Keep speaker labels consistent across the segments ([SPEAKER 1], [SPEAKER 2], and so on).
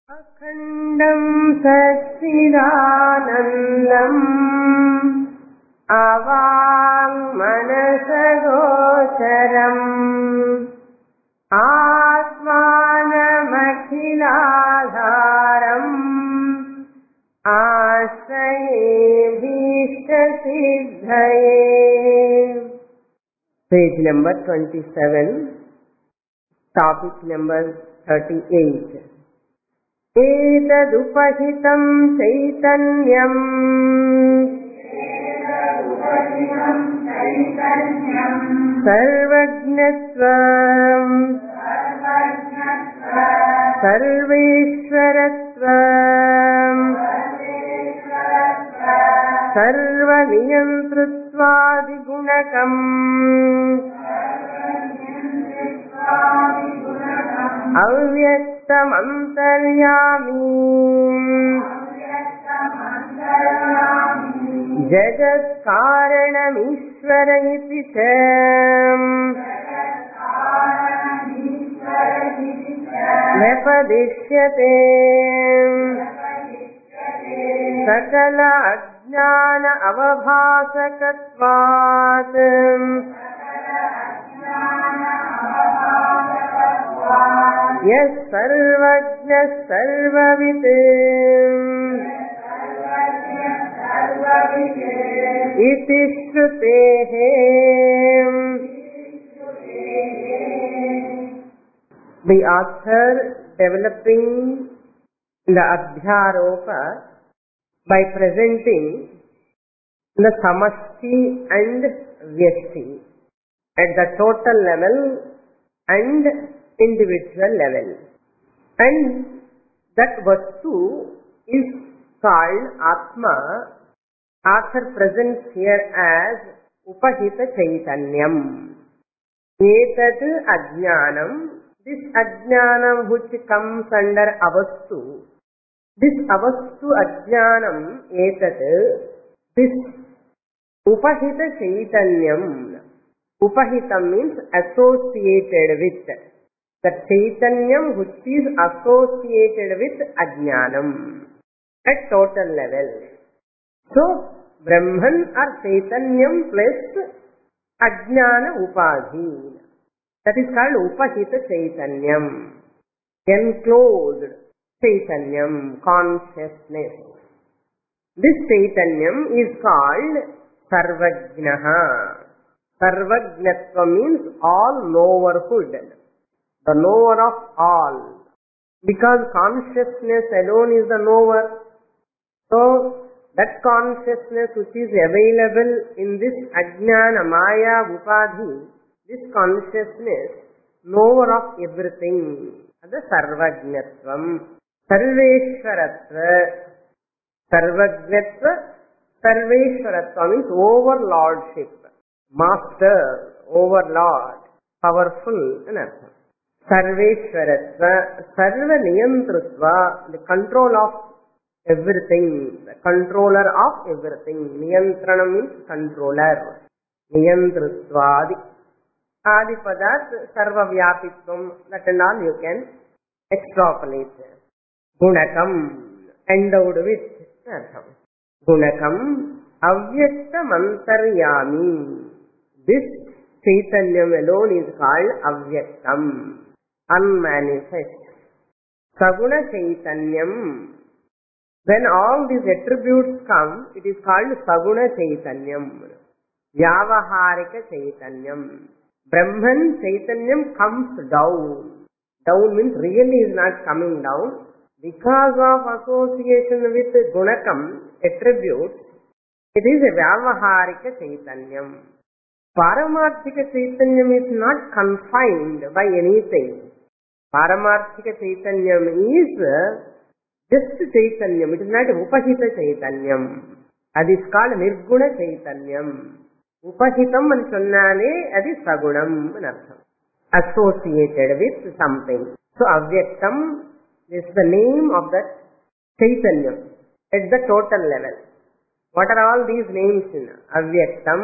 [SPEAKER 1] अखण्डं सच्चिदानन्दम् अवाङ्मनसगोचरम् आत्मानमखिलाधारम् आश्रयेऽभीष्टसिद्धये. Page number 27, topic number 38. एतदुपहितं चैतन्यम् सर्वज्ञत्वम् सर्वेश्वरत्वम् सर्वनियन्तृत्वादिगुणकम् अव्यक्तमन्तर्यामी जगत्कारणमीश्वर इति च व्यपदिश्यते. सकल अज्ञान अवभासकत्वात् यः सर्वज्ञः सर्ववित् इति श्रुतेः. The author developing the Adhyaropa by presenting the Samashti and Vyashti at the total level and individual level, and that Vastu is called Atma. Author presents here as Upahita Chaitanyam. Etat Ajnanam, this Ajnanam which comes under Avastu, this Avastu Ajnanam, Etat, this Upahita Chaitanyam. Upahita means associated with. The Chaitanyam which is associated with Ajnanam at total level. So, Brahman or Chaitanyam plus Ajnana Upadhi. That is called Upahita Chaitanyam. Enclosed Chaitanyam, consciousness. This Chaitanyam is called Sarvajnaha. Sarvajnatva means all knowerhood. The knower of all. Because consciousness alone is the knower. So, that consciousness which is available in this Ajnana, Maya, Upadhi, this consciousness, knower of everything, the Sarvajnatvam, Sarveshwaratva, Sarvajnatva, Sarveshwaratva means overlordship, master, overlord, powerful, and artham. Sarveshwaratva, Sarva Niyantrutva, the control of everything, the controller of everything. Niyantrana means controller. Niyantrutva, Adi Padat, Sarva Vyapitvam, that and all you can extrapolate. Gunakam, endowed with. Gunakam, Avyaktam Antaryami. This Chaitanyam alone is called Avyaktam, unmanifest. Saguna Chaitanyam. When all these attributes come, it is called Saguna Chaitanyam. Vyavaharika Chaitanyam. Brahman Chaitanyam comes down. Down means really is not coming down. Because of association with Gunakam, attributes, it is a Vyavaharika Chaitanyam. Paramarthika Chaitanyam is not confined by anything. Paramarthika Chaitanyam is just Chaitanyam. It is not Upahita Chaitanyam. That is called Nirguna Chaitanyam. Upahitam and Sunnane, that is Sagunam and Artham. Associated with something. So Avyaktam is the name of that Chaitanyam at the total level. What are all these names in Avyaktam?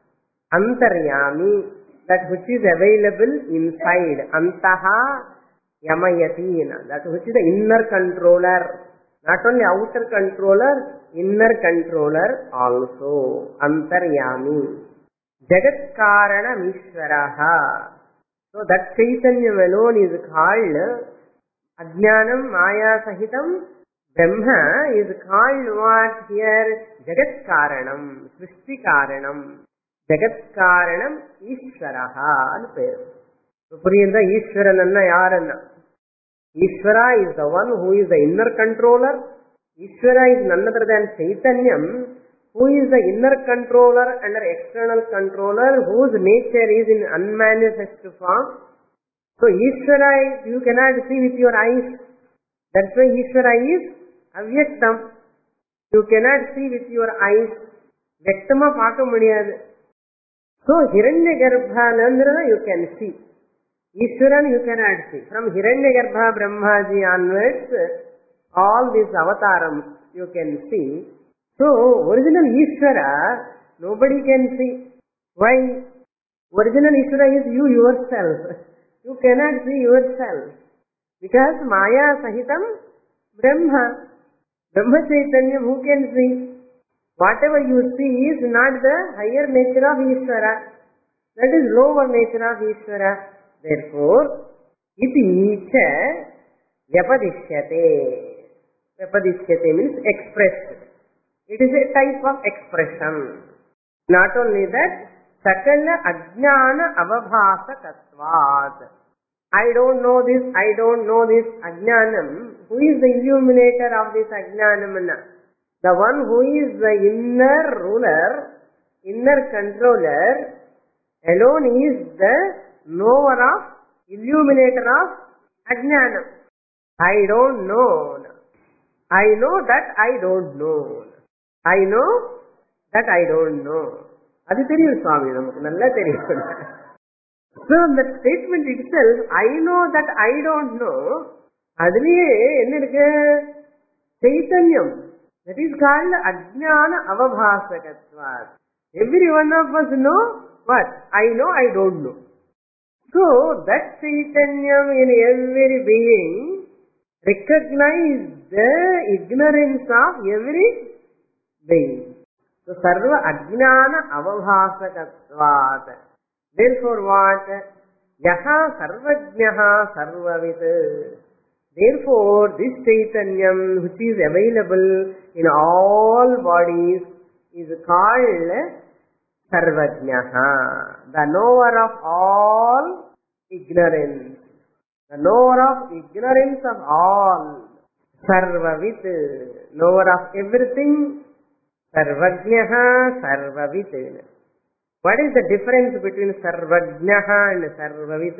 [SPEAKER 1] Antaryami, that which is available inside. Antaha, Yamayati, that which is the inner controller. Not only outer controller, inner controller also. Antaryami. Jagat Karanam Ishvaraha. So that Chaitanya alone is called Ajnanam Maya Sahitam. Brahma is called what here? Jagat Karanam, Srishti Karanam. Jagat Karanam Ishvaraha. Puriyanda Ishvarananna Yaranna. Ishvara is the one who is the inner controller. Ishvara is none other than Chaitanyam, who is the inner controller and the external controller, whose nature is in unmanifest form. So Ishvara you cannot see with your eyes. That's why Ishvara is avyaktam. You cannot see with your eyes. Vyaktama paaka mudiyadu. So Hiranyagarbha you can see. Ishwaran you cannot see. From Hiranyagarbha Brahmaji onwards, all these avatarams you can see. So, original Ishvara, nobody can see. Why? Original Ishvara is you yourself. You cannot see yourself. Because Maya Sahitam Brahma. Brahma Chaitanya, who can see? Whatever you see is not the higher nature of Ishvara. That is lower nature of Ishvara. Therefore, iti cha vyapadishyate. Vyapadishyate means expressed. It is a type of expression. Not only that, sakala ajnana avabhasakatvat. I don't know this, I don't know this ajnanam. Who is the illuminator of this ajnanam? The one who is the inner ruler, inner controller, alone is the knower of, illuminator of ajnanam. I don't know. I know that I don't know. I know that I don't know. Adi theriyum Swami, namakku nalla theriyum. So that statement itself, I know that I don't know, adliye enna irukku? Chaitanyam. That is called ajnana avabhasakatvat. Every one of us know what? I know, I don't know. So that Chaitanyam in every being recognize the ignorance of every being. So sarva ajnana avabhasakatvat. Therefore what? Yaha sarvajnaha sarvavit. Therefore this Chaitanyam which is available in all bodies is called sarvajnaha, the knower of all ignorance. The knower of ignorance of all. Sarvavit, knower of everything. Sarvajnaha, sarvavit. What is the difference between sarvajnaha and sarvavit?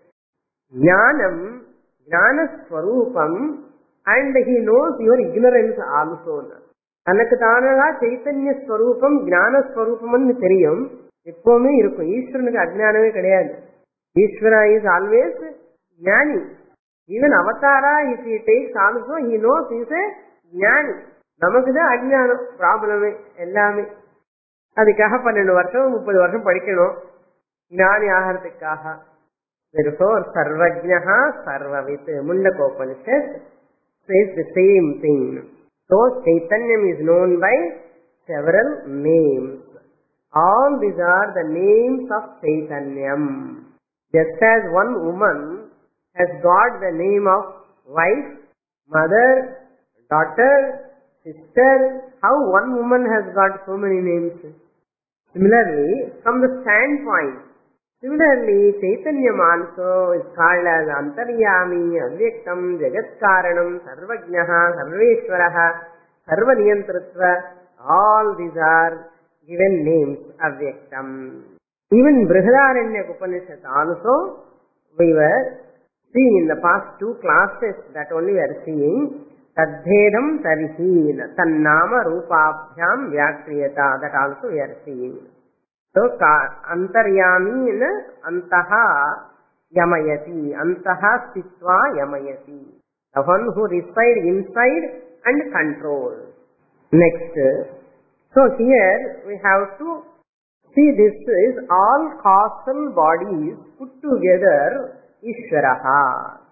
[SPEAKER 1] Jnanam, jnana swarupam, and he knows your ignorance also. தனக்கு தானதா சைத்தன்ய ஸ்வரூபம் ஞான ஸ்வரூபம்னு தெரியும், எப்பவுமே இருக்கும். ஈஸ்வரனுக்கு அஜ்ஞானமே கிடையாது. Ishwara is always ஞானி. ஈவன் அவதாரா if he takes also he knows is a ஞானி. நமக்கு தான் அஜ்ஞானம் ப்ராப்ளமே எல்லாமே. அதுக்காக 12 வருஷம் 30 வருஷம் படிக்கணும் ஞானி ஆகிறதுக்காக. Therefore sarvajnaha sarvavit. Mundakopanishad says the same thing. So Chaitanyam is known by several names. All these are the names of Chaitanyam. Just as one woman has got the name of wife, mother, daughter, sister, how one woman has got so many names? Similarly, from the standpoint, Chaitanyam also is called as Antaryami, Avyaktam, Jagatkaranam, Sarvajnaha, Sarveshwaraha, Sarvaniyantritva. All these are given names, Avyaktam. Even Brihadaranya Upanishad also, we were seeing in the past 2 classes, that only we are seeing, Tadbhedam Tarihin, Tannama Rupabhyam Vyakriyata, that also we are seeing. So, Antaryami in Antaha Yamayati, Antaha Sitva Yamayati. The one who resides inside and controls. Next. So, here we have to see this is all causal bodies put together Ishvaraha.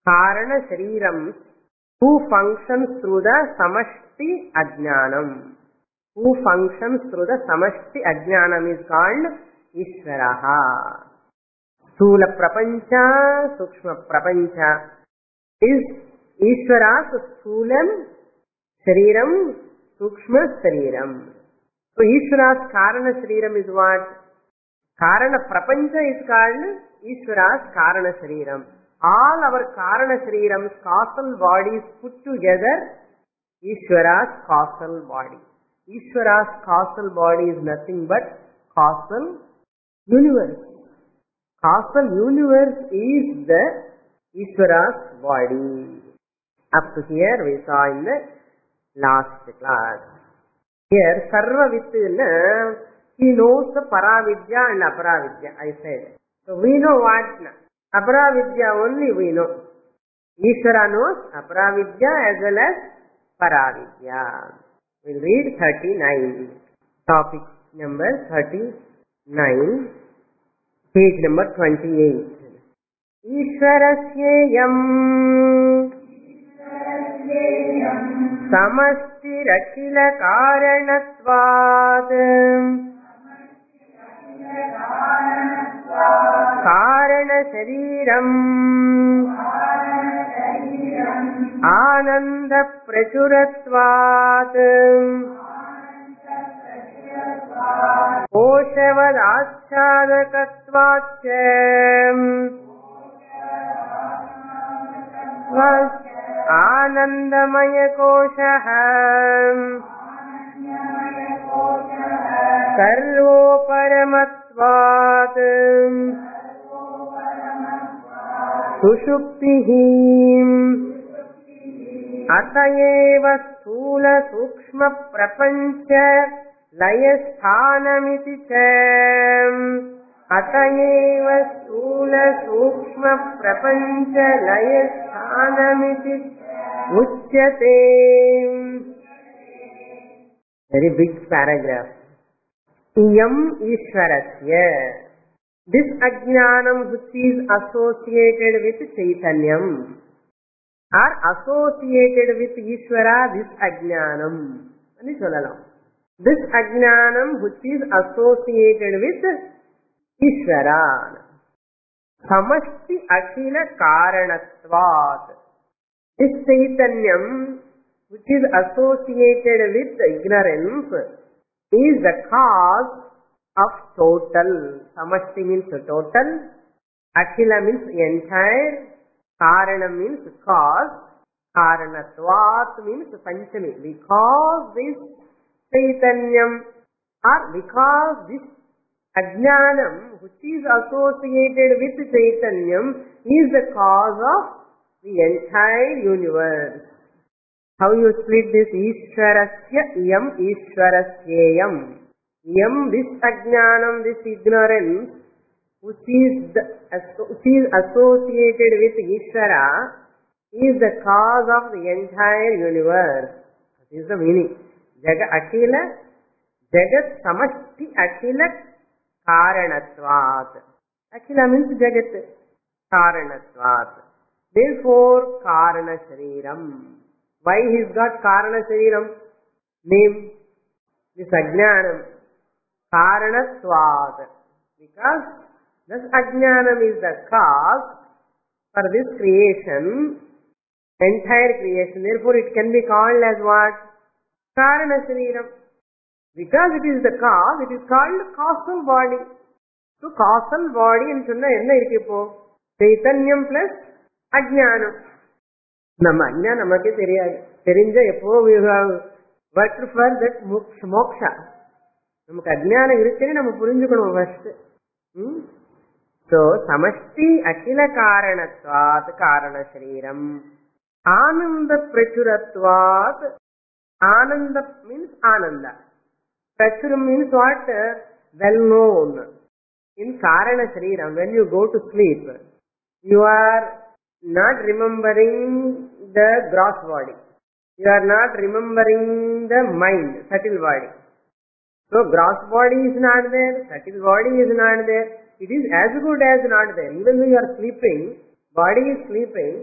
[SPEAKER 1] Karana Sharirams who functions through the Samashti Ajnanam. Who functions through the Samashti Ajnanam is called Ishvaraha. Sthula Prapancha, Sukshma Prapancha is Ishvara's Sthulam Shariram, Sukshma Shariram. So Ishvara's Karana Shariram is what? Karana Prapancha is called Ishvara's Karana Shariram. All our Karana Sharirams, causal bodies put together, Ishvara's causal body. Ishvara's causal body is nothing but causal universe. Causal universe is the Ishvara's body. Up to here we saw in the last class. Here Sarva Vittuna, he knows the Paravidya and Aparavidya, I said. So we know what? Aparavidya only we know. Ishvara knows Aparavidya as well as Paravidya. We'll read 39. Topic number 39. Page number 28. Ishvarasyayam Samastirachila Karanatvad Karana Shariram Ananda Prachuratvad Koshavad Achadakatvacha Anandamaya Koshaham Sarvo Paramatvad Sushuptihim Atayeva Sthula Sukshma Prapancha Layasthanamiti Cham Atayeva Sthula Sukshma Prapancha Layasthanamiti Uchyate. Very big paragraph. Iyam Ishvarasya. This Ajnanam which is associated with Chaitanyam or associated with Ishvara, this Ajnanam. This Ajnanam which is associated with Ishvara. Samashti Akhila Karanatvat. This Chaitanyam which is associated with ignorance is the cause of total. Samashti means total. Akhila means entire. Karana means cause. Karanatvat means Panchami. Because this Chaitanyam or because this Ajnanam which is associated with Chaitanyam is the cause of the entire universe. How you split this? Ishvarasya iyam Ishvarasyayam. Iyam, this Ajnanam, this ignorance which is associated with Ishvara is the cause of the entire universe. That is the meaning. Jagat Akhila, Jagat Samashti Akhila Karanatvat. Akhila means Jagat. Karanatvat. Therefore, Karana Shariram. Why he's got Karana Shariram? Name. This Ajnanam. Karanatvat. Because this Ajnanam is the cause for this creation, entire creation. Therefore, it can be called as what? Karana Shariram. Because it is the cause, it is called causal body. So, causal body and Sunna enna irukku Chaitanyam plus Ajnanam. Nama Ajnana namakku theriyadu. Therinja eppo we have worked for that moksha. Namakku Ajnana irukkene nama purinjukonum first. So, Samashti Akhila Karanatvat Karana Shariram. Ananda Prachuratvat. Ananda means Ananda. Prachuram means what? Well known. In Karana Shariram, when you go to sleep, you are not remembering the gross body. You are not remembering the mind, subtle body. So, gross body is not there, subtle body is not there. It is as good as not there. Even though you are sleeping, body is sleeping,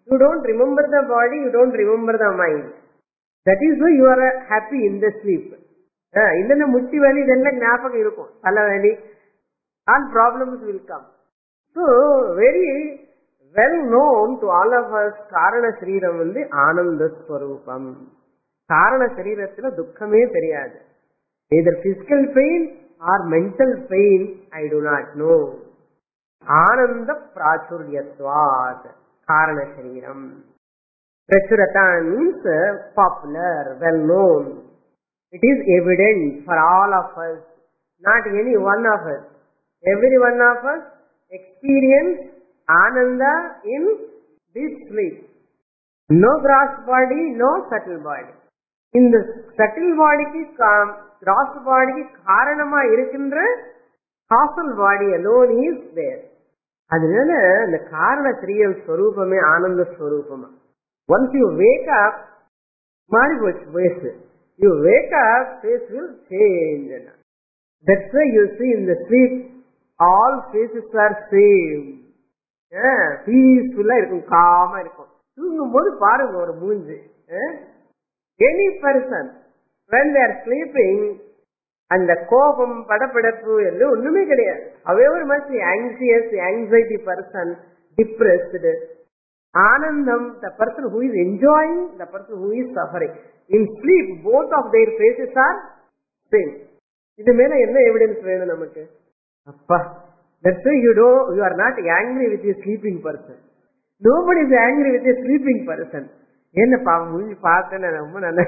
[SPEAKER 1] You don't remember the body, you don't remember the mind. That is why you are happy in the sleep. In the mutti valley, then like gnapaka irukum. Thala valley, all problems will come. So, very well known to all of us, Karana Shariram undi Ananda Swarupam. Karana Sharirathila dukkhame theriyadu. Either physical pain or mental pain, I do not know. Ananda Prachuryatvat. Karana Shariram. Prachurata means popular, well known. It is evident for all of us, not any one of us. Every one of us experience Ananda in this sleep. No gross body, no subtle body. In the subtle body ki gross body ki karanama irukindra causal body alone is there. அதனால இந்த காரண ஸ்ரீயம் ஸ்வரூபமே ஆனந்த ஸ்வரூபமா. Once you wake up, மாறி போச்சு face. You wake up, face will change. That's why you see in the sleep, all faces are same. Peaceful இருக்கும், காமா இருக்கும். தூங்கும் போது பாருங்க ஒரு மூஞ்சி. Any person, when they are sleeping, அந்த கோபம் படபடப்பு எல்லாம் ஒண்ணுமே கிடையாது. However much anxious, anxiety person, depressed, Anandam, the person who is enjoying, the person who is suffering. In sleep, both of their faces are same. இது மேல என்ன evidence வேணும் நமக்கு? அப்பா, that's why you are not angry with a sleeping person. Nobody is angry with a sleeping person. என்னப்பா மூஞ்சி பார்த்தேன்னு ரொம்ப நல்லா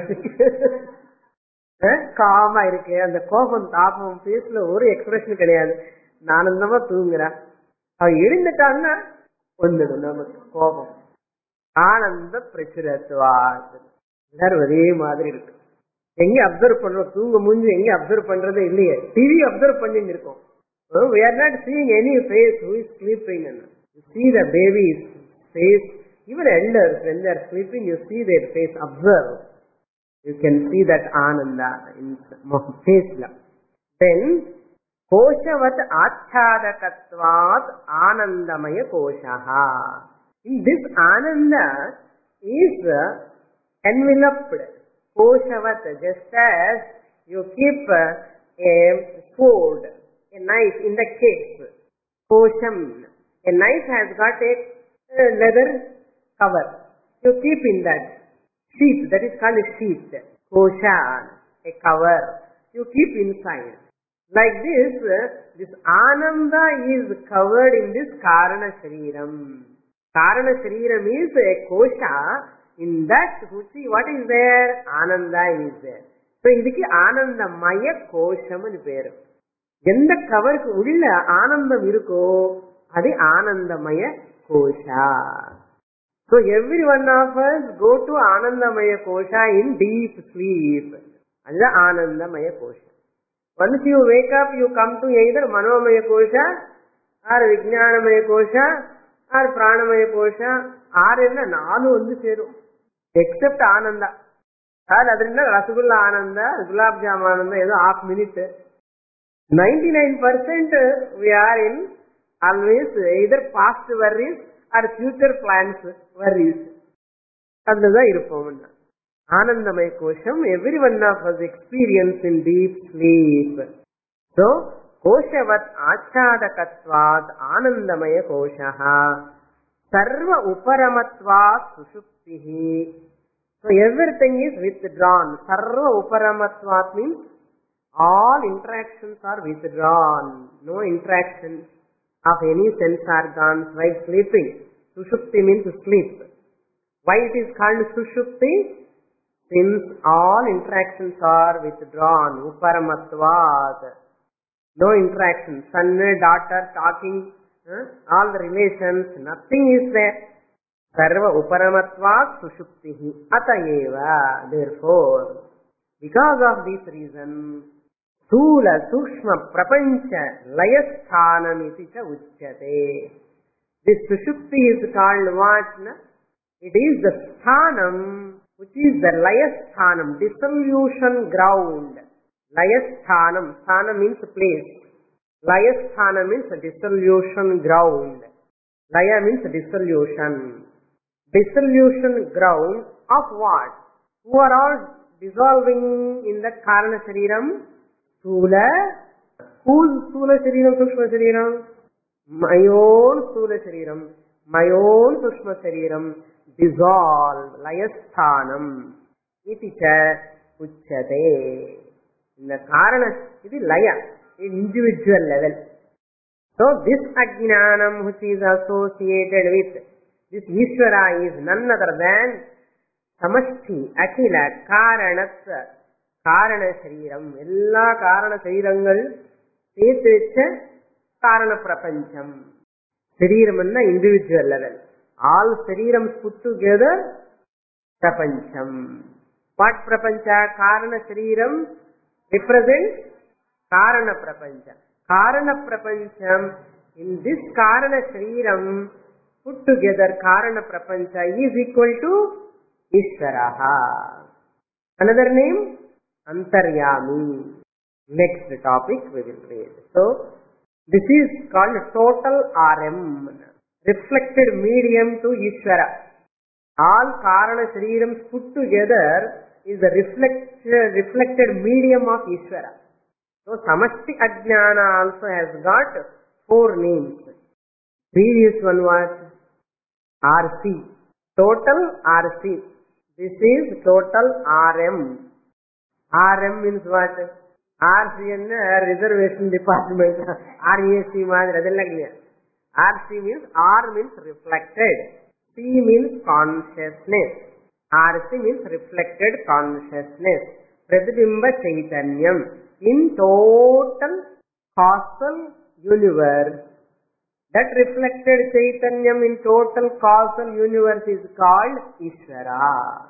[SPEAKER 1] காமா இருக்கு, அந்த கோபம் தாபம் பேஸ்ல ஒரு எக்ஸ்பிரஷன் கிடையாது. ஆனந்தமா தூங்குறா. அவ எழுந்துட்டான்னா வந்துடும் நமக்கு கோபம். ஆனந்த பிரச்சுரத்துவாது. எல்லாரும் ஒரே மாதிரி இருக்கு. எங்க அப்சர்வ் பண்றோம்? தூங்க மூஞ்சி எங்க அப்சர்வ் பண்றதே இல்லையே. டிவி அப்சர்வ் பண்ணிட்டு இருக்கோம். We are not seeing any face who is sleeping. You see the baby's face. Even elders, when they are sleeping, you see their face. Observe. You can see that Ananda in face. Then, Koshavat Achadakatvat Anandamaya Koshaha. In this Ananda is enveloped. Koshavat, just as you keep a sword, a knife in the case. Kosham. A knife has got a leather cover. You keep in that sheath, that is called a sheath. Koshan, a cover. You keep inside. Like this Ananda is covered in this Karana Shariram. Karana Shariram is a kosha. In that, see what is there? Ananda is there. So, idhukku Anandamaya Kosham nu peru. Endha coverku ulla Anandam irukko, adi Anandamaya Kosha. So, every one of us go to Anandamaya Kosha in deep sleep. Adha Anandamaya Kosha. Once you wake up, you come to either Manomaya Kosha or Vijnanamaya Kosha or Pranamaya Kosha or enna naalu vandu serum. Except Ananda. Adrinda Rasgulla Ananda, Gulab Jam Ananda, edo half minute. 99% we are in always either past worries or future plans worries. Adha irupom. Anandamaya Kosham, every one of us experience in deep sleep. So, Koshavat Achadakatvat Anandamaya Koshaha Sarva Uparamatvat Sushuptihi. So, everything is withdrawn. Sarva Uparamatvat means all interactions are withdrawn. No interaction of any sense organs while sleeping. Sushupti means sleep. Why it is called Sushupti? Since all interactions are withdrawn, Uparamatvat, no interaction, son, daughter, talking, all the relations, nothing is there. Sarva Uparamatvat Sushuptihi. Atayeva, therefore, because of this reason, Sthula Sukshma Prapancha Layasthanam iti cha uchyate. This Sushupti is called what? It is the sthanam, which is the layasthanam, dissolution ground. Layasthanam, sthana means place. Layasthanam means dissolution ground. Laya means dissolution. dissolution ground of what? Who are all dissolving in the Karana Shariram? Sthula. Whose Sthula Shariram, Sukshma Shariram? My own Sthula Shariram, my own Sukshma Shariram dissolve, Layasthanam. Iti cha uchyate. In the Karana, it is Laya, individual level. So this Ajnanam which is associated with this Ishvara is none other than Samashti, Akhila, Karanat, Karana Shariram. Ella Karana Sharirangal Tetecha Karana Prapancham. Shariram anna individual level. All Sharirams put together Prapancham. What Prapancha? Karana Shariram represents Karana Prapancha. Karana Prapancham, in this Karana Shariram put together Karana Prapancha is equal to Ishvaraha. Another name? Antaryami. Next topic we will read. So, this is called total RM, reflected medium to Ishvara. All Karana Sharirams put together is the reflected medium of Ishvara. So, Samashti Ajnana also has got 4 names. Previous one was RC. Total RC. This is total RM. RM means what? RC and reservation department. RAC means RC means R means reflected. C means consciousness. RC means reflected consciousness. Pratibimba Chaitanyam. In total causal universe, that reflected Chaitanyam in total causal universe is called Ishvara.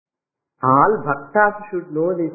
[SPEAKER 1] All bhaktas should know this.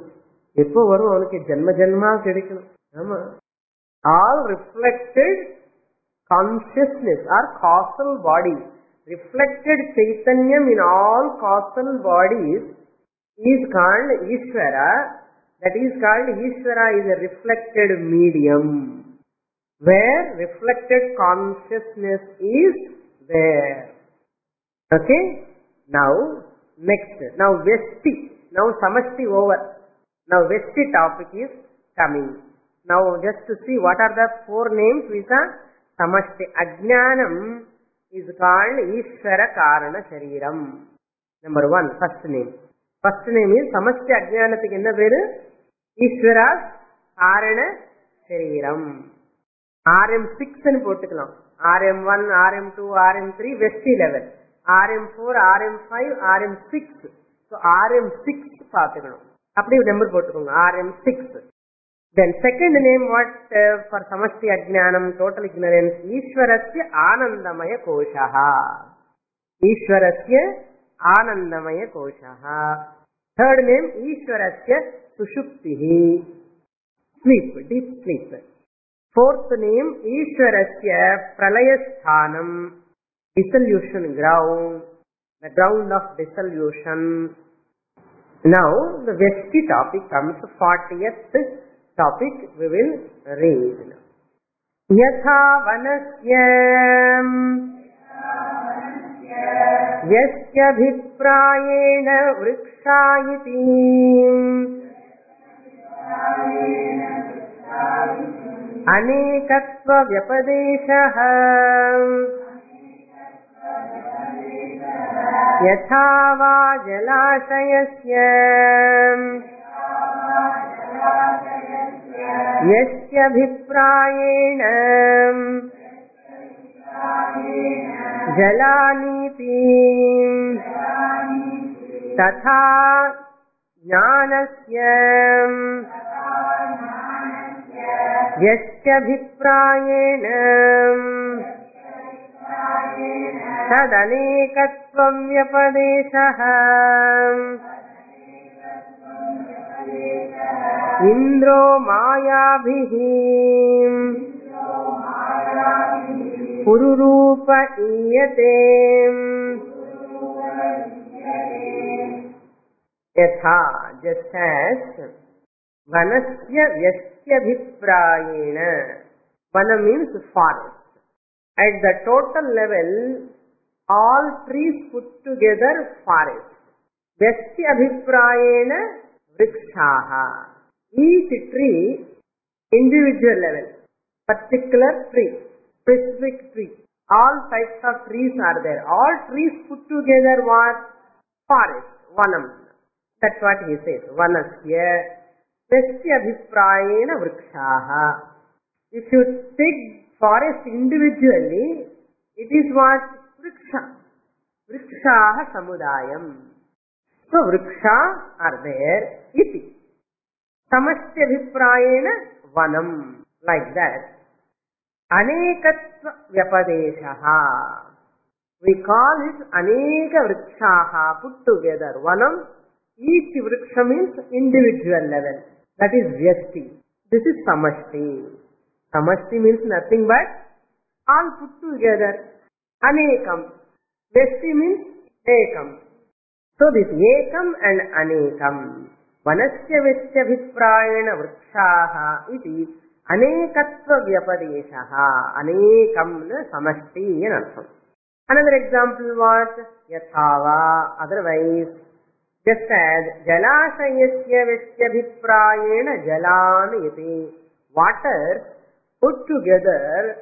[SPEAKER 1] All reflected consciousness or causal body, reflected Chaitanyam in all causal bodies is called Ishvara. That is called Ishvara is a reflected medium where reflected consciousness is there. Okay? Now, next. Now, Vesti. Now, Samashti over. Now, Vesti topic is coming. Now, just to see what are the 4 names with the Samashti. Ajnanam is called Ishvara Karana Shariram. Number 1, first name. First name is Samashti Ajnanathikku enna peru? Ishvara Karana Shariram. RM6 and pottukalam. RM1, RM2, RM3, Vesti level. RM4, RM5, RM6. So RM6 paathukalam. Appadi number pottukonga. RM6. Then second name what for Samashti Ajnanam, total ignorance, Ishvarasya Anandamaya Koshaha. Ishvarasya Anandamaya Koshaha. Third name, Ishvarasya Sushuptihi. Sleep, deep sleep. Fourth name, Ishvarasya Pralayasthanam. Dissolution ground, the ground of dissolution. Now, the Vesti topic comes, 40th topic we will read. Yatha vanasyam yasya bhiprayena vrikshayiti anekatva vyapadeshaha yatha va jalashayasya yasya bhiprayena jalaniti tatha jnanasya yasya bhiprayena tadanekatvam vyapadeshaha indro mayabhihi pururupa iyate yatha, just as vanasya vyasya bhiprayena. Vana means forest. At the total level, all trees put together forest. Vyasti abhiprayena vrikshaha. Each tree, individual level, particular tree, specific tree. All types of trees are there. All trees put together what? Forest, vanam. That's what he says. Vanasya vyasti abhiprayena vrikshaha. If you take forest individually, it is what? Vriksha. Vrikshaha samudayam. So vriksha are there. Iti. Samastya abhiprayena vanam. Like that. Anekatva vyapadeshaha. We call it aneka vrikshaha put together. Vanam. Each vriksha means individual level. That is vyasti. This is samasti. Samasti means nothing but all put together. Anekam. Vyasti means ekam. So this ekam and anekam. Vanasya vyastya abhiprayena vrikshaha iti anekatva vyapadeshaha. Anekam na samasti in artham. Another example what? Yathava. Otherwise, just as jalashayasya vyastya abhiprayena jalanayati. Water put together,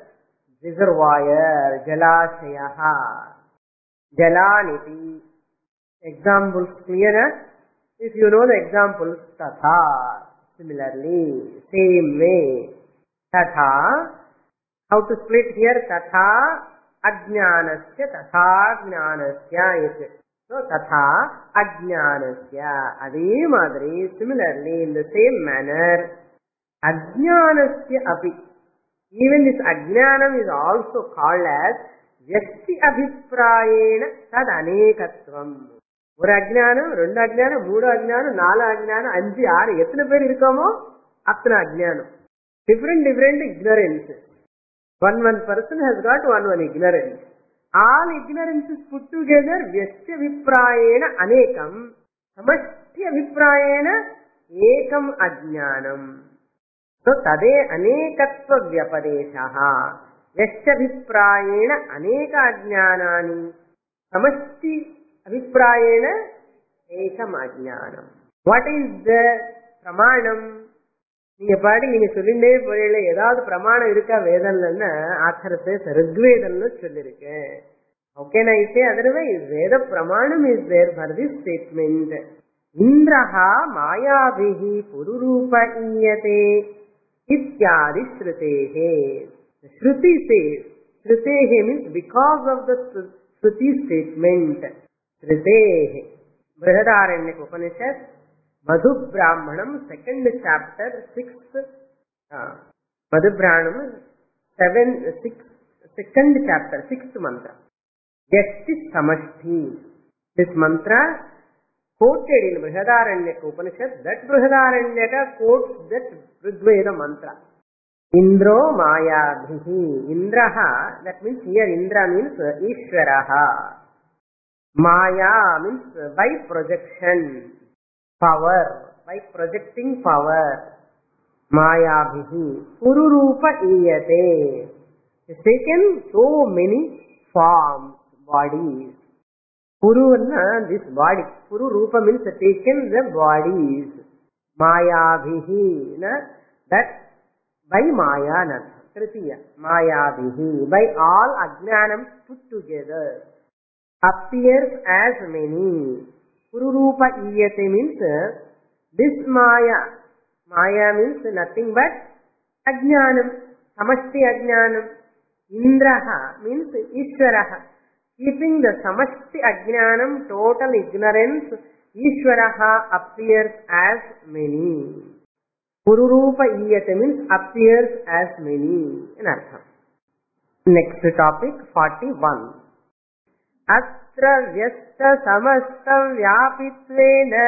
[SPEAKER 1] reservoir, jalashayaha, jalaniti. Examples clearer? If you know the examples, tatha, similarly, same way. Tatha, how to split here? Tatha ajnanasya, tatha jnanasya iti. So, tatha ajnanasya. Adhe madri, similarly, in the same manner, ajnanasya api. Even this ajnanam is also called as vyasti abhiprayena tad anekatvam. ஒரு அஜ்ஞானம், ரெண்டு அஜ்ஞானம், மூணு அஜ்ஞானம், நாலு அஜ்ஞானம், அஞ்சு, ஆறு, எத்தனை பேர் இருக்கோமோ அத்தனை அஜ்ஞானம். Different ignorances. One person has got one ignorance. All ignorances put together, vyasti abhiprayena anekam, samasti abhiprayena ekam ajnanam. So, tade anekatva vyapadeshaha. Vyasti abhiprayena aneka ajnanani. Samasti abhiprayena ekam ajnanam. What is the pramanam? நீங்க பாடி நீங்க சொல்லிண்டே போறீங்களே, ஏதாவது பிரமாணம் இருக்கா வேதம்லன்னா author chase ரிக்வேதம்னு சொல்லிருக்கேன். How can I say otherwise? Veda pramanam is there for this statement. Indraha mayavihi pururupa iyate ityadi shrutehe. Shruti says, shrutehe means because of the shruti statement. Shrutehe. Brihadaranyaka Upanishad, Madhu Brahmanam, 2nd chapter, 6th, Madhu Brahmanam, 2nd chapter, 6th mantra. Vyasti samashti. This mantra quoted in Brihadaranyaka Upanishad, that Brihadaranyaka quotes that Rigveda mantra. Indro mayabhihi. Indraha, that means here Indra means Ishvaraha. Maya means by projection, power, by projecting power. Mayabhihi. Pururupa iyate. It's taken so many forms, bodies. Puruna, this body. Puru Rupa means taken the bodies. Mayabhihi. That by Maya, Tritiya. Mayabhihi. By all ajnanam put together. Appears as many. Puru Rupa iyate means this Maya. Maya means nothing but ajnanam. Samasti ajnanam. Indraha means Ishvaraha. Keeping the samasti ajnanam, total ignorance, Ishvaraha appears as many. Pururupa iyate means appears as many in artham. Next topic, 41. Atra vyasta samasta vyapitvena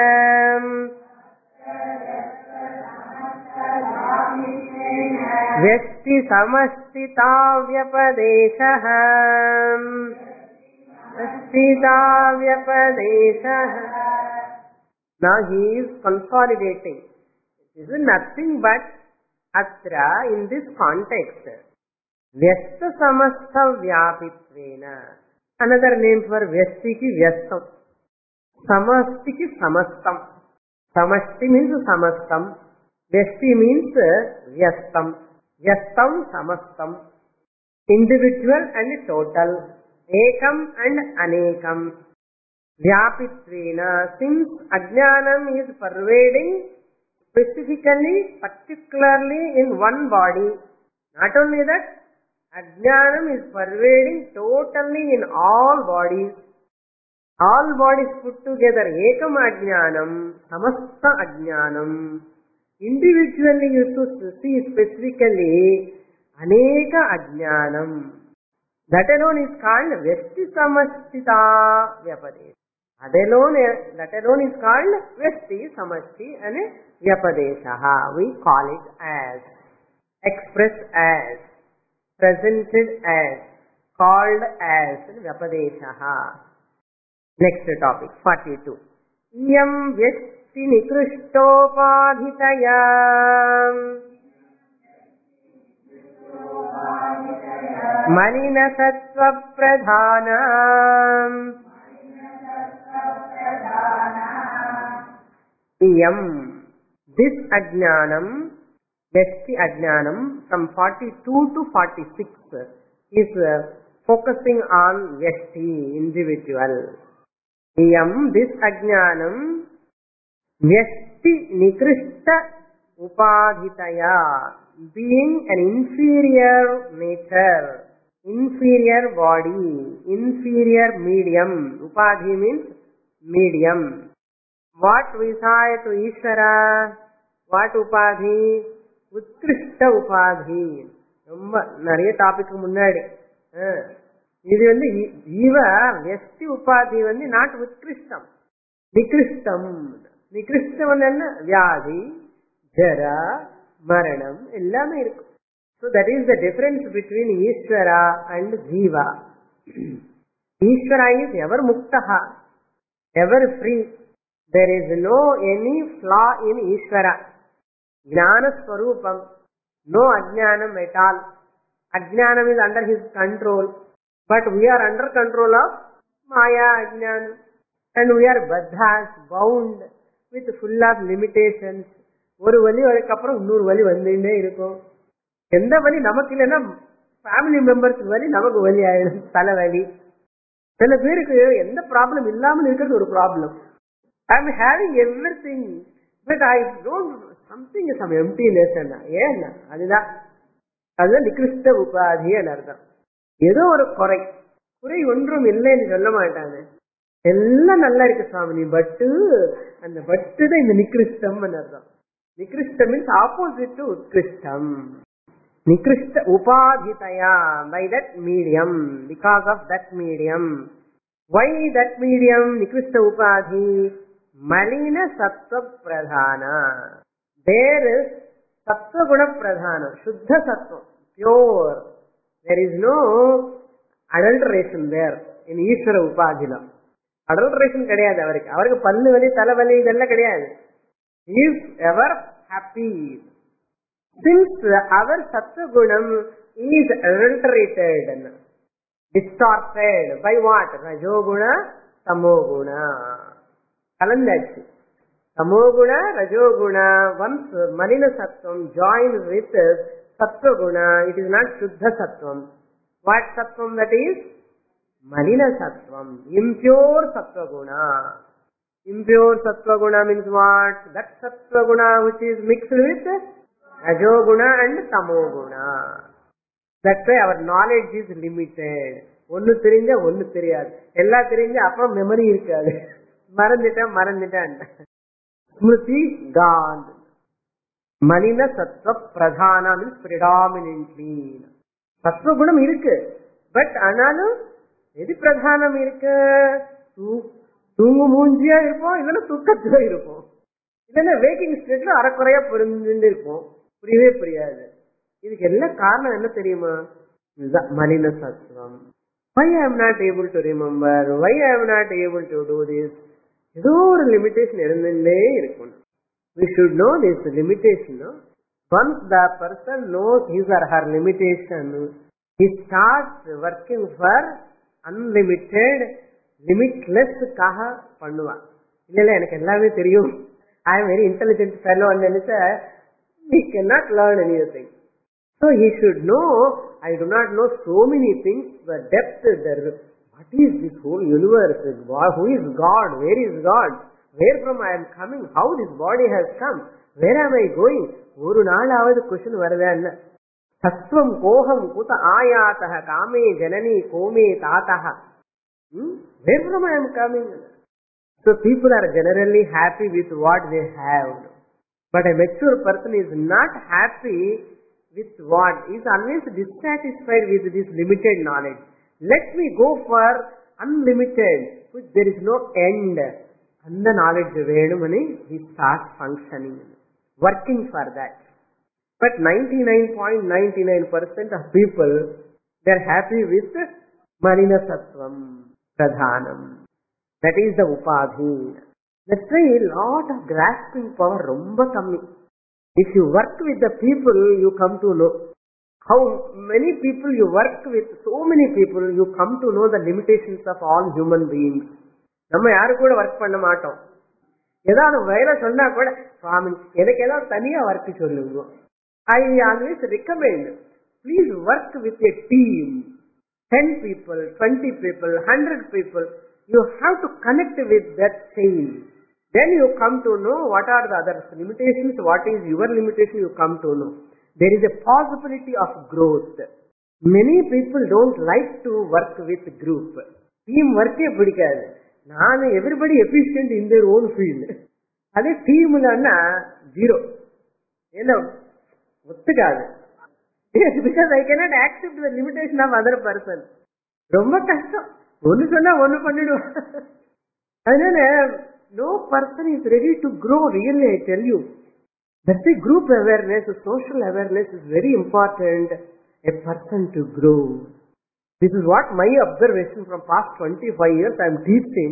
[SPEAKER 1] vyasti samastita vyapadeshaha. Vastita vyapadeshaha. Now he is consolidating. This is nothing but atra, in this context. Vyasta samastha vyapitvena. Another name for Vyasti ki Vyastam. Samasti ki Samastam. Samasti means Samastam. Vyasti means Vyastam. Vyastam Samastam. Individual and total. Ekam and Anekam. Vyapitvena. Since Ajnanam is pervading specifically, particularly in one body. Not only that, Ajnanam is pervading totally in all bodies. All bodies put together. Ekam Ajnanam, Samasta Ajnanam. Individually you should see specifically Aneka Ajnanam. That alone is called Vyasti Samastita Vyapadesha. That alone is called Vyasti Samasti and Vyapadesha. We call it as, expressed as, presented as, called as Vyapadesha. Next topic, 42. Iyam Vyasti Nikrishtopadhitaya Malina Sattva Pradhana Iyam. This Ajnanam, Vyasti Ajnanam, from 42 to 46 is focusing on Vyasti, individual. Iyam, this Ajnanam, Vyasti Nikrishta Upadhitaya, being an inferior nature, inferior body, inferior medium. Upadhi means medium. What Visayatu Ishvara? What Upadhi? Utkrishta Upadhi. ரொம்ப நிறைய topic முன்னாடி இது வந்து ஜீவ வியஸ்தி உபாதி வந்து not உத்கிருஷ்டம், நிகிருஷ்டம். நிகிருஷ்டம் என்ன? வியாதி, ஜரா, மரணம் எல்லாமே இருக்கும். So that is the difference between Ishvara and Jiva. Ishvara is ever muktaha, ever free. There is no any flaw in Ishvara. Jnana Swarupam, no Ajnanam at all. Ajnanam is under his control, but we are under control of Maya Ajnana, and we are baddhas, bound with full of limitations. ஒரு வலி அதுக்கப்புறம் இன்னொரு வலி வந்துட்டே இருக்கும். எந்த வலி நமக்கு இல்லைன்னா ஃபேமிலி மெம்பர்ஸ்க்கு வலி நமக்கு வலி ஆயிடும், தலைவலி. சில பேருக்கு எந்த ப்ராப்ளம் இல்லாமல் இருக்கிறது ஒரு problem. I am having everything but I don't something some emptiness. ஏன்னா அதுதான் நிகிருஷ்ட உபாதி அர்த்தம். ஏதோ ஒரு குறை ஒன்றும் இல்லைன்னு சொல்ல மாட்டாங்க. எல்லாம் நல்லா இருக்கு சுவாமி, பட்டு அந்த பட்டு தான் இந்த நிகிருஷ்டம் அர்த்தம். Nikrishta means opposite to Utkrishtam. Nikrishta Upadhitaya, by that medium, because of that medium. Why that medium? Nikrishta Upadhi. Malina Sattva Pradhana. There is Sattva Guna Pradhana, Shuddha Sattva, pure. There is no adulteration there in Ishvara Upadhila. Adulteration கிடையாது அவருக்கு. அவருக்கு பல்லு வலி, தலைவலி இதெல்லாம் கிடையாது. He is ever happy. Since our Sattva Gunam is adulterated, distorted by what? Rajoguna, Tamoguna. Kalandachi. Tamoguna, Rajoguna, once Malina Sattvam joins with Sattva Guna, it is not Shuddha Sattvam. What Sattvam that is? Malina Sattvam, impure Sattva Guna. Impure Sattva Guna means what? That Sattva Guna which is mixed with Rajo Guna and Tamo Guna. That's why our knowledge is limited. ஒன்னு தெரிஞ்சா ஒன்னு தெரியாது, எல்லாம் தெரிஞ்சா அப்புறம் memory இருக்காது, மறந்துட்டேன். ஸ்மிருதி கான். மலின சத்வ பிரதானா மீன்ஸ் predominantly. சத்வ குணம் இருக்கு, பட் ஆனாலும் எது பிரதானம் இருக்கு? தூங்கு மூஞ்சியா இருப்போம், இல்லைன்னா தூக்கத்துல இருப்போம், இல்லைன்னா வேக்கிங் ஸ்டேட்ல அறக்குறையா புரிஞ்சுட்டு இருப்போம், புரியவே புரியாது. இதுக்கு எல்லாம் காரணம் என்ன தெரியுமா? இதுதான் மலின சத்துவம். Why I am not able to remember? Why I am not able to do this? ஏதோ ஒரு லிமிடேஷன் இருந்துட்டே இருக்கும். We should know this limitation. Once the person knows his or her limitation, he starts working for unlimited லிமிட்லெஸ்க்காக பண்ணுவான். இல்ல எனக்கு எல்லாமே தெரியும், I am very intelligent fellow நினைச்சா we cannot learn anything. So he should know, I do not know so many things, the depth, what is this whole universe, who is God, where is God, where from I am coming, how this body has come, where am I going. ஒரு நாளாவது question வருதா என்ன? சத்வம் kokum குத ஆயாதஹ காமே Janani கோமே தாத்தஹ, where from I am coming. So people are generally happy with what they have, but a mature person is not happy with what is always dissatisfied with this limited knowledge. Let me go for unlimited, which there is no end. And the knowledge venumani he starts functioning, working for that. But 99.99% of people, they are happy with Malina Sattvam Pradhanam. That is the upadhi. That's why a lot of grasping power romba kammi. If you work with the people, you come to know how many people you work with, so many people, you come to know the limitations of all human beings. நம்ம யாரு கூட work பண்ண மாட்டோம். ஏதாவது வேலை சொன்னா கூட சுவாமி எனக்கு ஏதாவது தனியா ஒர்க் சொல்லுங்க. I always recommend, please work with a team. 10 people, 20 people, 100 people. You have to connect with that chain. Then you come to know what are the other limitations, what is your limitation, you come to know. There is a possibility of growth. Many people don't like to work with group. Team work பிடிக்காது. நான் everybody efficient in their own field. அதே டீம்லன்னா zero. என்ன ஒத்துக்காது. Because I cannot accept the limitation of other person. ரொம்ப கஷ்டம். ஒன்னு சொன்னா ஒன்னு பண்ணிடுவான். அதனால no person is ready to grow, really, I tell you. That's why group awareness, social awareness is very important, a person to grow. This is what my observation from past 25 years I am teaching.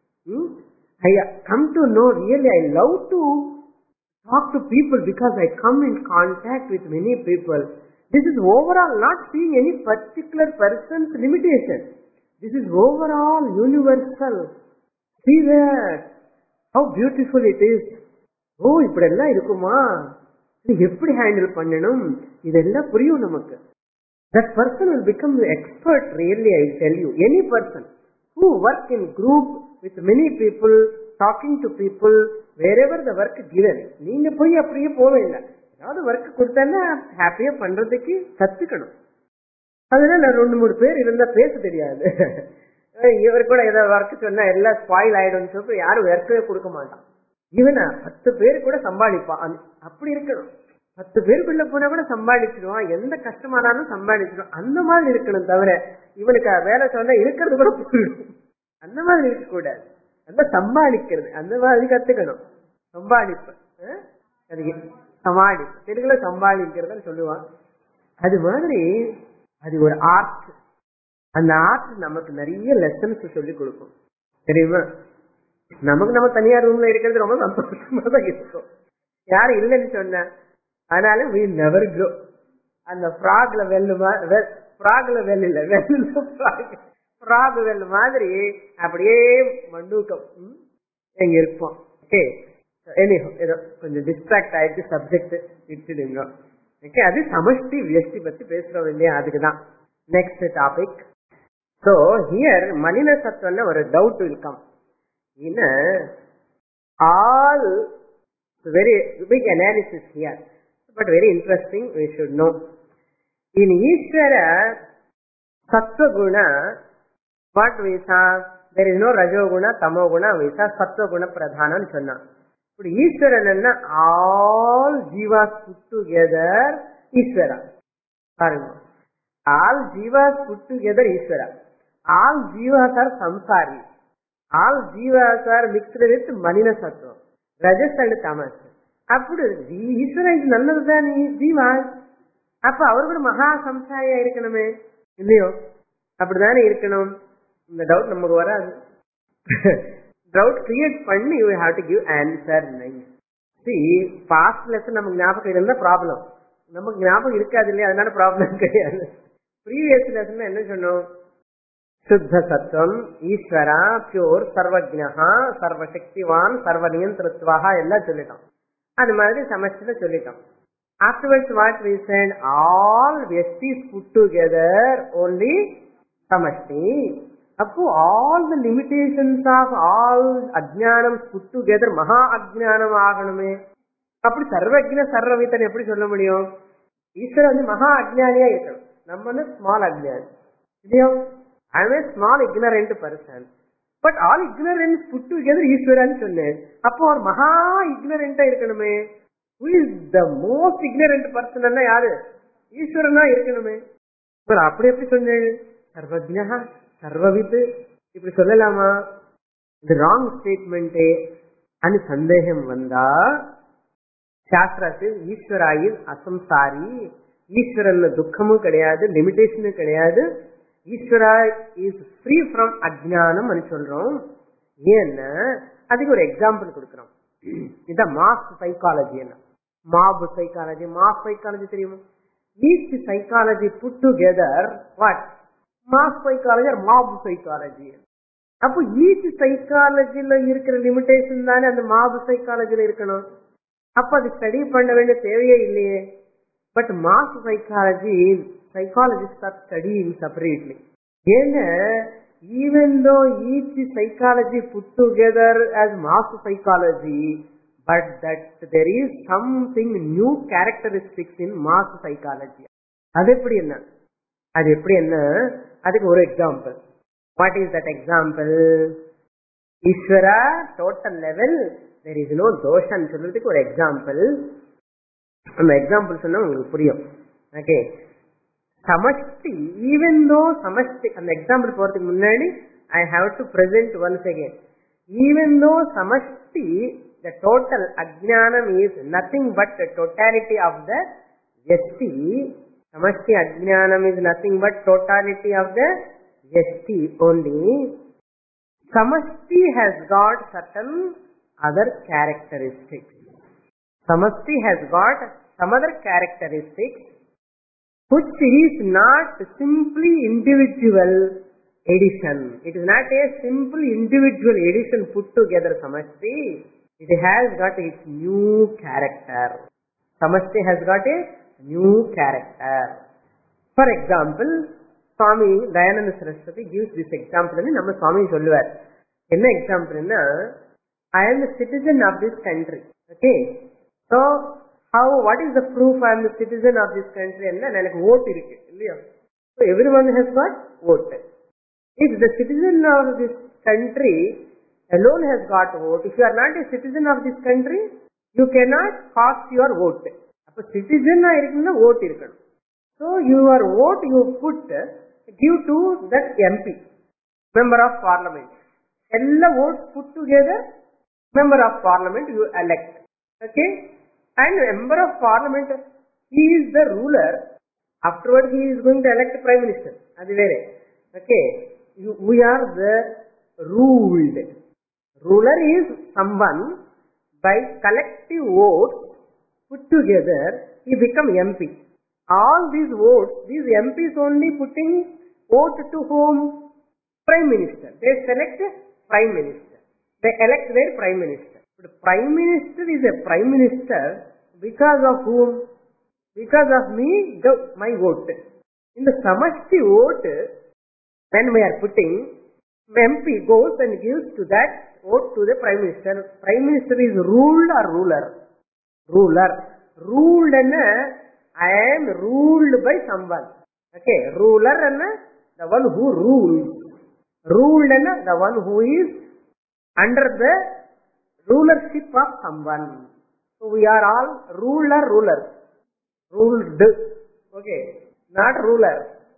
[SPEAKER 1] I come to know, really, I love to talk to people because I come in contact with many people. This is overall not seeing any particular person's limitation. This is overall universal. See that. How beautiful it is. ஓ இப்படியெல்லாம் இருக்குமா, எப்படி handle பண்ணணும், இதெல்லாம் புரியும் நமக்கு. That person will become the expert, really, I tell you. Any person who work in group with many people, talking to people, wherever the work given, நீங்க போய் அப்படியே போக வேண்டாம். ஏதாவது ஒர்க் கொடுத்தா ஹாப்பியா பண்றதுக்கு கத்துக்கணும். அதனால 2-3 பேர் இருந்தா பேச தெரியாது. இவர் கூட ஏதாவது ஒர்க் சொன்னா எல்லாம் ஸ்பாயில் ஆயிடும் சொல்லி யாரும் ஒர்க்கே கொடுக்க மாட்டான். இவனா 10 பேர் கூட சம்பாதிப்பான். அப்படி இருக்கணும். 10 பேருக்குள்ள போனா கூட சம்பாதிச்சிடுவான், எந்த கஷ்டமானாலும் சம்பாதிச்சிடுவான். அந்த மாதிரி இருக்கணும் தவிர இவனுக்கு வேலை சொன்னா இருக்கிறது கூட போயிடும். அந்த மாதிரி இருக்க கூடாது. அந்த சம்பாதிக்கிறது அந்த மாதிரி கத்துக்கணும். சம்பாதிப்பு சமாளி தெலுங்குல சம்பாதிக்கிறதுன்னு சொல்லுவான். அது மாதிரி அது ஒரு ஆர்ட். அந்த ஆர்ட் நமக்கு நிறைய லெசன்ஸ் சொல்லி கொடுக்கும் தெரியுமா. நமக்கு நம்ம தனியார் ரூம்ல இருக்கிறது ரொம்ப சந்தோஷமா தான் இருக்கும், யாரும் இல்லைன்னு சொன்ன. அதனால we never grow. அந்த ஃப்ராக்ல வெல் மாதிரி அப்படியே மண்டூக்கம் எங்க இருப்போம். ஏதோ கொஞ்சம் டிஸ்ட்ராக்ட் ஆயிடுச்சு, சப்ஜெக்ட் விட்டுடுங்க. ஓகே, அது சமஷ்டி வியஷ்டி பத்தி பேசுறோம் இல்லையா, அதுக்குதான். Next topic. So here Malina Sattva ஒரு doubt will come. In all very big analysis here, but very interesting, we should know. In Ishvara Sattva Guna, what we saw, there is no Rajo Guna, Tamo Guna, we saw Sattva Guna Pradhanam Channa. But Ishvara all jivas put together Ishvara. All jivas put together Ishvara. All jivas are samsari. All jivas are mixed with Malina Sattva, Rajas and Tamas. அப்படி ஈஸ்வரன் இது நல்லதுதான் ஜீவா, அப்ப அவர்கள் மகா சம்சாரியா இருக்கணுமே இல்லையோ, அப்படிதானே இருக்கணும். இந்த டவுட் நமக்கு வராது. டவுட் கிரியேட் பண்ணி you have to give answer. Past lesson நமக்கு ஞாபகம் இருந்தா ப்ராப்ளம், நமக்கு ஞாபகம் இருக்காது இல்லையா, அதனால ப்ராப்ளம் கிடையாது. ப்ரீவியஸ் லெசன் என்ன சொன்னோம், சுத்த சத்துவம், ஈஸ்வரா, பியூர், சர்வஜ்ஞா, சர்வசக்திவான், சர்வ நியந்திரத்வாக எல்லாம் சொல்லிட்டோம். அது மாதிரி சமஷ்டில சொல்லிட்டோம். Afterwards what we said, all Vyastis put together only Samashti. அப்போ all the limitations of all அஜ்ஞானம் put together மகா அஜ்ஞானம் ஆகணுமே. அப்படி சர்வஜ்ஞ சர்வவித்தன் எப்படி சொல்ல முடியும்? ஈஸ்வரன் வந்து மகா அஜ்ஞானியா இருக்கணும், நம்ம வந்து ஸ்மால் அஜ்ஞானி இல்லையோ. I am a small ignorant person, but all ignorance put together ஈஸ்வரன் சொன்னேன். அப்போ ஒரு மகா ignorant இருக்கணுமே. Who is the most ignorant person? யாரு? ஈஸ்வரனா இருக்கணுமே. அப்படி எப்படி சொன்னேன்? சர்வஜ்ஞா சர்வவித் இப்படி சொல்லலாமா? இது ராங் ஸ்டேட்மெண்ட் అని சந்தேகம் வந்தா சாஸ்திரத்தில் ஈஸ்வராயில் அசம்சாரி, ஈஸ்வரன் துக்கமும் கிடையாது, லிமிடேஷனும் கிடையாது, ஈஸ்வரா இஸ் ஃப்ரீ ஃப்ரம் அஜ்ஞானம் అని சொல்றோம். ஏன்னா அதுக்கு ஒரு எக்ஸாம்பிள் கொடுக்கிறோம். இதான் மாஸ் சைக்காலஜி. என்ன மாப் சைக்காலஜி? மாஸ் சைக்காலஜி தெரியுமா? Each psychology put together what? Mass psychology or mob psychology. அப்போ ஈச் சைக்காலஜில இருக்கிற லிமிடேஷன் தானே அந்த மாப் சைக்காலஜில இருக்கணும். அப்ப அது ஸ்டடி பண்ண வேண்டிய தேவையே இல்லையே. But mass psychology psychologists are studying separately. ஏன்னா even though each psychology put together as mass psychology, but that there is something new characteristics in mass psychology. அது எப்படி என்ன? அதுக்கு ஒரு example. What is that example? Ishwara total level there is no dosha சொல்றதுக்கு ஒரு example. அந்த example சொன்னா உங்களுக்கு புரியும். ஓகே, சமஷ்டி, ஈவன் தோ சமஷ்டி, அந்த எக்ஸாம்பிள் போறதுக்கு முன்னாடி I have to present once again. Even though சமஷ்டி, the total ajnanam is nothing but the totality of the yasti. Samashti ajnanam is nothing but totality of the yasti only. Samashti has got certain other characteristics. Samashti has got some other characteristics which is not simply individual addition. It is not a simple individual addition put together Samashti. It has got its new character. Samashti has got a new character. For example, Swami Dayananda Saraswati gives this example. நம்ம சுவாமி சொல்லுவார். என்ன எக்ஸாம்பிள்னா, I am a citizen of this country. Okay, so what is the proof I am the citizen of this country? என்ன எனக்கு vote இருக்கு இல்லையா? So everyone has got vote. If the citizen of this country alone has got vote, if you are not a citizen of this country, you cannot cast your vote. அப்ப citizen இருக்குன்னா vote இருக்கணும். So your vote you give to that MP, member of parliament. எல்லா votes put together, member of parliament you elect. Okay, and member of parliament, he is the ruler. Afterward he is going to elect prime minister. அது வேற. Okay, we are the ruled. Ruler is someone by collective votes put together he become MP. All these votes, these MPs only putting vote to whom? Prime minister. They select prime minister. They elect their prime minister. But prime minister is a prime minister because of whom? Because of me, my vote. In the Samashti vote, when we are putting, MP goes and gives to that vote to the prime minister. Prime minister is ruled or ruler? Ruler. Ruled and I am ruled by someone. Okay, ruler and the one who rules. Ruled and the one who is under the rulership of someone. So we are all rulers. Ruled. Okay, not ruler.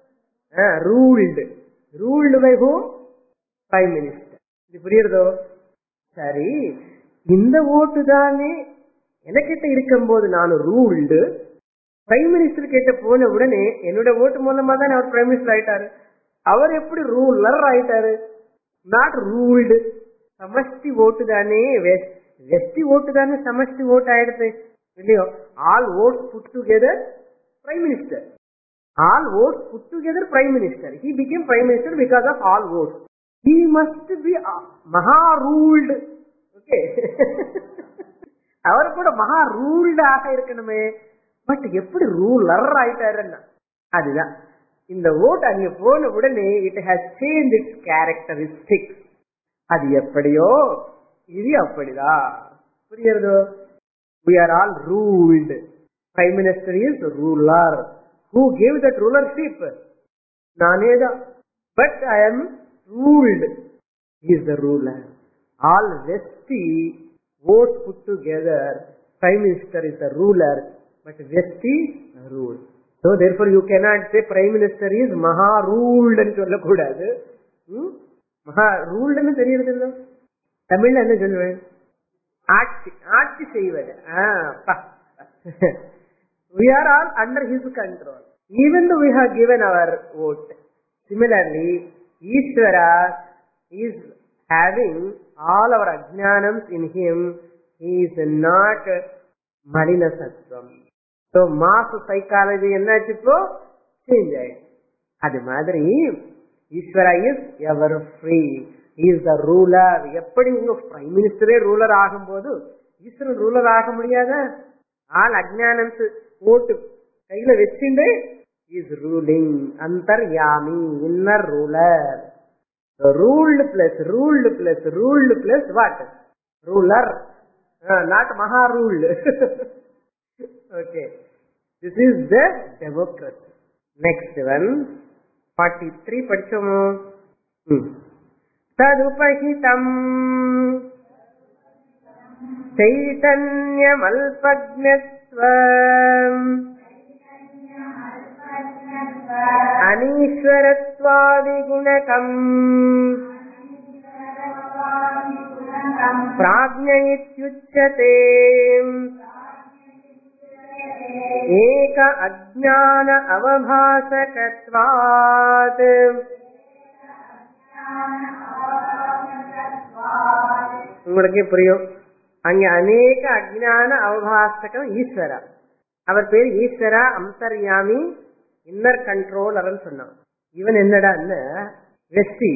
[SPEAKER 1] Ruled. Ruled by whom? Prime minister. இது புரியுறதோ? சரி, இந்த ஓட்டு தானே எனக்கிட்ட இருக்கும்போது நான் ruled, prime minister கிட்ட போன உடனே என்னோட ஓட்டு மூலமா தான் அவர் பிரைம் மினிஸ்டர் ஆயிட்டாரு. அவர் எப்படி ரூலர் ஆயிட்டாரு? Not ruled. சமஷ்டி ஓட்டு தானே, வெஸ்டி ஓட்டு தானே சமஷ்டி ஓட்டு ஆயிடுது இல்லையோ? All votes put together prime minister. All votes put together Prime Minister. He became Prime Minister because of all votes. He must be Maha ruled. Okay. அவர் கூட மகா ரூல்ட் ஆக இருக்கணுமே. பட் எப்படி ரூலர் ஆயிட்டாருன்னா அதுதான் இந்த ஓட் அங்க போன உடனே it has change its characteristics. அது எப்படியோ இது அப்படிதான். புரியுறதோ? We are all ruled. Prime Minister is ruler. Who gave that rulership? Naneda. But I am ruled. He is the ruler. All Vesti votes put together, Prime Minister is the ruler, but Vesti rule. So therefore you cannot say Prime Minister is Maha ruled and சொல்லக்கூடாது. மகா ரூல்டுன்னு தெரியறதில்ல. தமிழ்ல என்ன சொல்லுவேன்? ஆட்சி ஆட்சி செய்வது. We are all under his control. Even though we have given our vote. Similarly, Ishvara is having all our ajnanams in him. He is not Malina Sattvam. So mass psychology என்னாச்சு இப்போ சேஞ்ச் ஆயிடுச்சு. அது மாதிரி Ishwara is ever free. He is the ruler. எப்படி உங்க prime மினிஸ்டரே ruler ஆகும்போது ஈஸ்வரன் ruler ஆக முடியாத? ஆல் அஜ்ஞானம்ஸ் ஓட்டு கையில வச்சுட்டு இஸ் ரூலிங். அந்தர்யாமி, inner ruler. Ruled plus what? Ruler. Not Maha ruled. Okay. This is the democracy. Next one. 43 படிச்சோமோ? Tadupahitam Chaitanyam Anishwaratwadi gunakam Prajna ityuchyate Eka ajnana avabhasakatvat. உங்களுக்கு புரியும். அங்க அநேக அஜ்ஞான அவபாசகம் ஈஸ்வரா. அவர் பேர் ஈஸ்வரா அந்தர்யாமி, இன்னர் கண்ட்ரோலர் சொன்னான். இவன் என்னடா வெஸ்டி.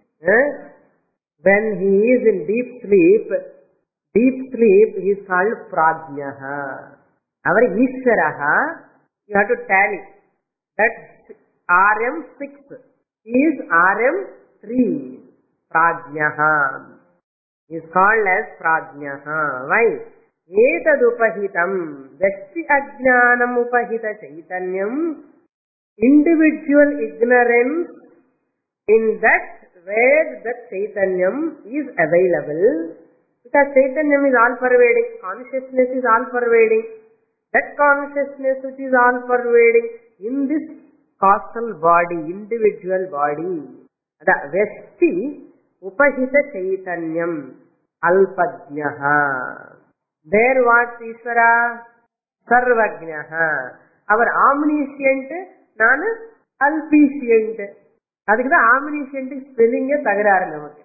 [SPEAKER 1] When he is in deep sleep he is called Prajnaha. அவர் Ishwaraha. You have to tally that RM6 is RM3. Prajnaha is called as Prajnaha. Why? Etadupahitam Vesti ajnanam upahita chaitanyam. Individual ignorance in that where that chaitanyam is available, because chaitanyam is all pervading, consciousness is all pervading. That consciousness which is all pervading in this causal body, individual body, the Vesti upahita chaitanyam alpajnaha. There what Ishvara? Sarvajnaha. Our omniscient, nanu alpiscient. அதுக்குதான் omniscient ஸ்பெல்லிங்கே தகராறு நமக்கு.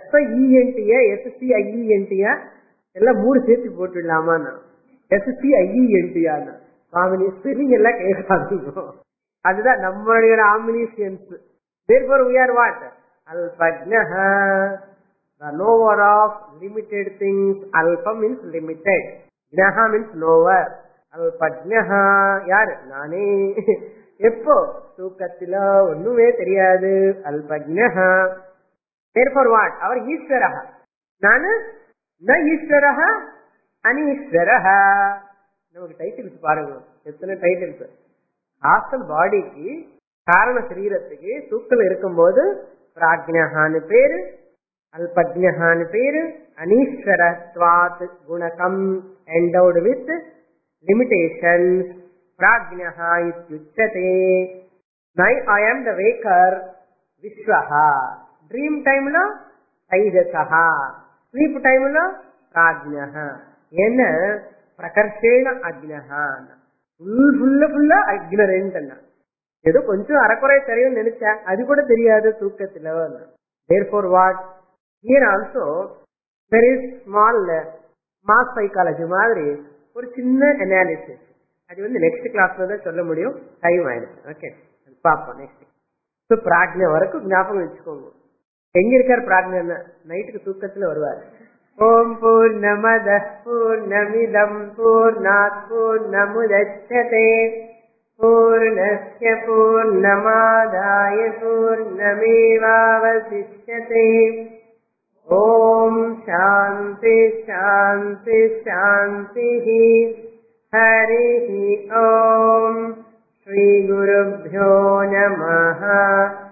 [SPEAKER 1] SIENT எல்லாம் 3 சேர்த்து போட்டுடலாமா? SCIENT ஆமினி spelling எல்லாம் கேட்காதீங்க. அதுதான் நம்மளுடைய omniscience. Therefore we are what? Alpajnaha, the knower of limited things. Alpa means limited, Jnaha means knower. Alpajnaha யார்? நானே. எப்போ? தூக்கத்தில ஒண்ணுமே தெரியாது. அல்பஜ்ஞஹா. Therefore what? அவர் ஈஸ்வரஹ. நானு ந ஈஸ்வரஹ அனீஸ்வரஹ. நமக்கு டைட்டில்ஸ் பாருங்க, எத்தனை டைட்டில்ஸ். ஆசல் பாடிக்கு, காரண சரீரத்துக்கு தூக்கல் இருக்கும்போது பிராஜ்ஞஹான்னு பேரு, அல்பஜ்ஞஹான்னு பேரு, அனீஸ்வரத்வாத் குணகம் endowed with limitations. Prajnaha ityuchyate. Now I am the waker, Vishwaha. Dream time lo Taijasaha. Sleep time lo Prajnaha. Enna Prakarshena Ajnaha. Full ignorant anna. ஏதோ கொஞ்சம் அறக்குறை தெரியும் நினைச்சேன், அது கூட தெரியாது தூக்கத்துல. Therefore what? Here also there is small mass psychology மாதிரி ஒரு சின்ன analysis. அது நெக்ஸ்ட் கிளாஸ்ல தான் சொல்ல முடியும், டைம் ஆயிடுச்சு. ஓகே, பார்ப்போம் நெக்ஸ்ட். ஸோ பிராக்ஞை வரைக்கும் ஞாபகம் வச்சுக்கோங்க. எங்க இருக்காரு பிராக்ஞை? நைட்டுக்கு தூக்கத்துல வருவார். ஓம் பூர்ணமத பூர்ணமிதம் பூர்ணாத் பூர்ணமுதச்யதே பூர்ணஸ்ய பூர்ணமாதாய பூர்ணமேவாவசிஷ்யதே. ஓம் சாந்தி சாந்தி சாந்தி. ஹரி ஓம். ஸ்ரீ குருभ्यो நமः.